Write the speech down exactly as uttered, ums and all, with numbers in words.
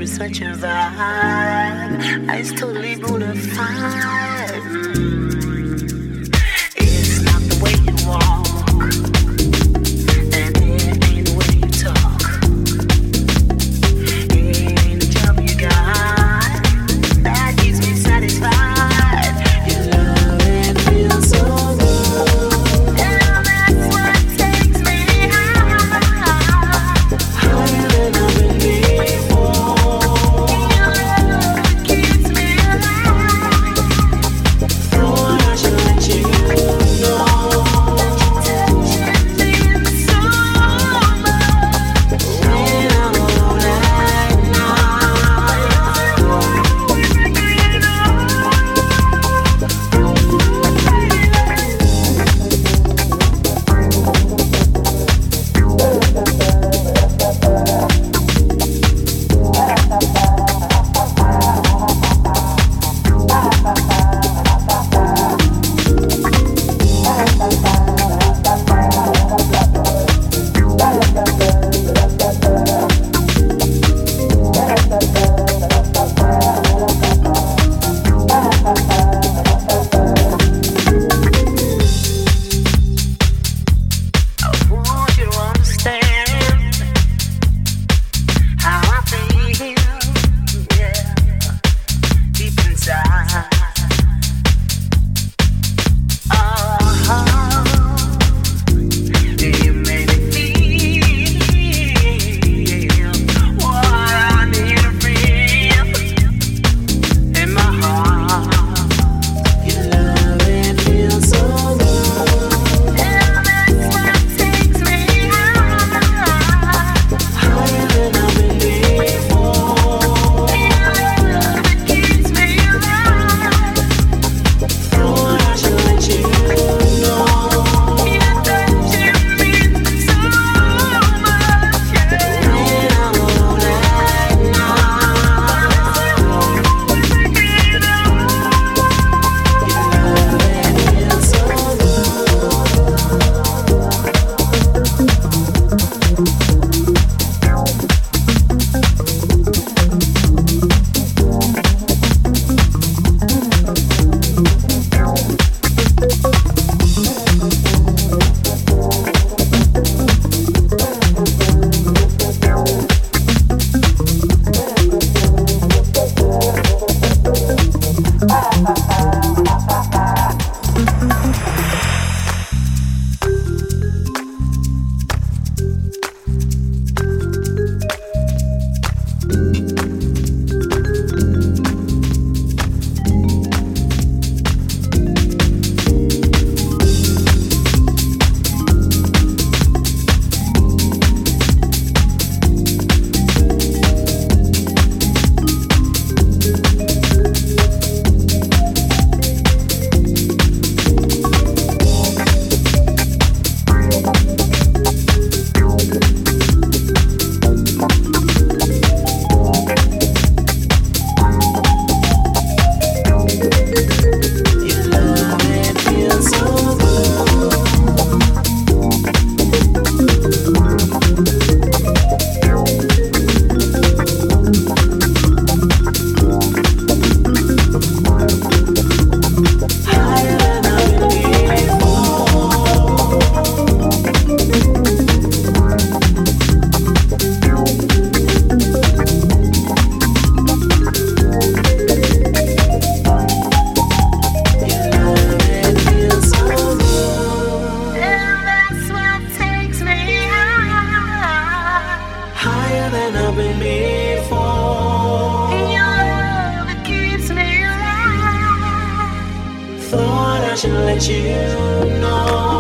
is such a vibe. It's totally bona fide. Mm. It's not the way you walk, and it ain't the way you talk. It ain't the job you got that keeps me satisfied. Your love, it feels so good, and that's what takes me high, higher than I've been before. Your love keeps me alive. Lord, I should let you know that you're touching me so much when I'm alone at night. We make it I want you to understand how I feel, yeah, deep inside. Oh, you made me feel what I need to feel in my heart. Your love, it feels so good, and that's what takes me high, higher than I've been before. Your love, it keeps me alive. Lord, I should let you know you're touching me so much, yeah, when I'm alone at night. We make it up. Your love, it feels so Your love, it feels so good. Higher than I've been before. Your love, it feels so good, and that's what takes me high, higher than I've been before. Your love, it keeps me alive. Thought I should let you know